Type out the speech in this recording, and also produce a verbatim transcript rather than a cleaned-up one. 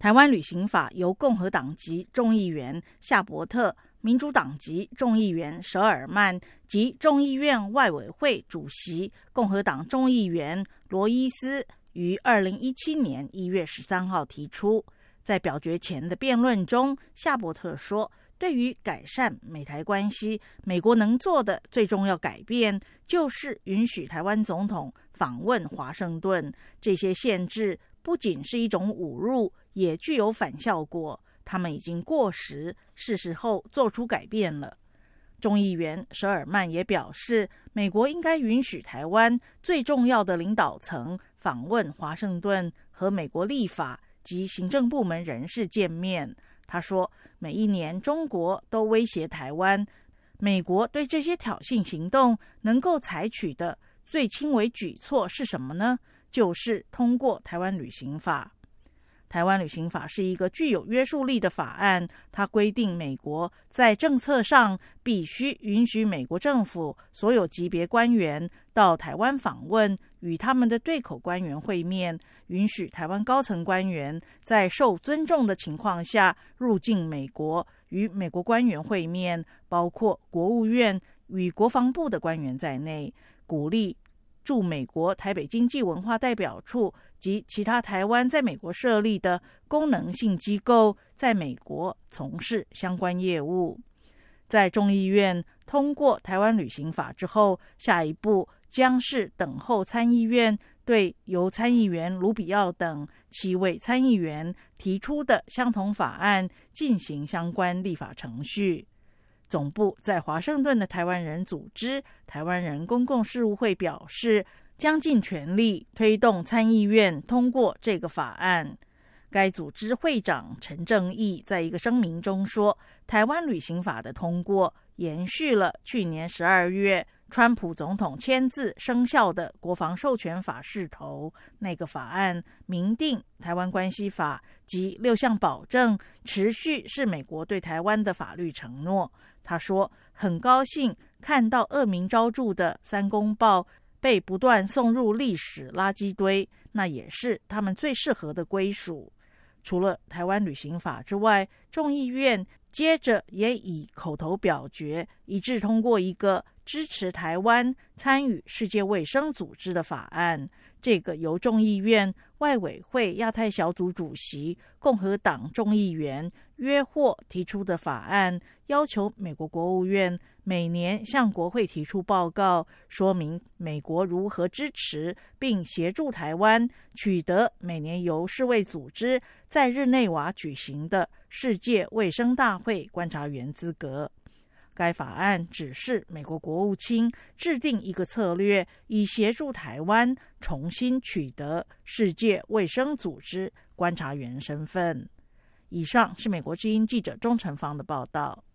台湾旅行法由共和党籍众议员夏伯特、民主党籍众议员舍尔曼及众议院外委会主席共和党众议员罗伊斯于二零一七年一月十三号提出。在表决前的辩论中，夏伯特说，对于改善美台关系，美国能做的最重要改变就是允许台湾总统访问华盛顿。这些限制不仅是一种侮辱，也具有反效果，他们已经过时，是时候做出改变了。众议员舍尔曼也表示，美国应该允许台湾最重要的领导层访问华盛顿，和美国立法及行政部门人士见面。他说，每一年中国都威胁台湾，美国对这些挑衅行动能够采取的最轻微举措是什么呢？就是通过台湾旅行法。台湾旅行法是一个具有约束力的法案，它规定美国在政策上必须允许美国政府所有级别官员到台湾访问，与他们的对口官员会面，允许台湾高层官员在受尊重的情况下入境美国，与美国官员会面，包括国务院与国防部的官员在内，鼓励驻美国台北经济文化代表处及其他台湾在美国设立的功能性机构在美国从事相关业务。在众议院通过台湾旅行法之后，下一步将是等候参议院对由参议员卢比奥等七位参议员提出的相同法案进行相关立法程序。总部在华盛顿的台湾人组织台湾人公共事务会表示，将尽全力推动参议院通过这个法案。该组织会长陈正义在一个声明中说，台湾旅行法的通过延续了去年十二月川普总统签字生效的国防授权法势头。那个法案明定台湾关系法及六项保证持续是美国对台湾的法律承诺。他说，很高兴看到恶名昭著的三公报被不断送入历史垃圾堆，那也是他们最适合的归属。除了台湾旅行法之外，众议院接着也以口头表决一致通过一个支持台湾参与世界卫生组织的法案。这个由众议院外委会亚太小组主席共和党众议员约霍提出的法案，要求美国国务院每年向国会提出报告，说明美国如何支持并协助台湾取得每年由世卫组织在日内瓦举行的世界卫生大会观察员资格。该法案指示美国国务卿制定一个策略，以协助台湾重新取得世界卫生组织观察员身份。以上是美国之音记者钟成芳的报道。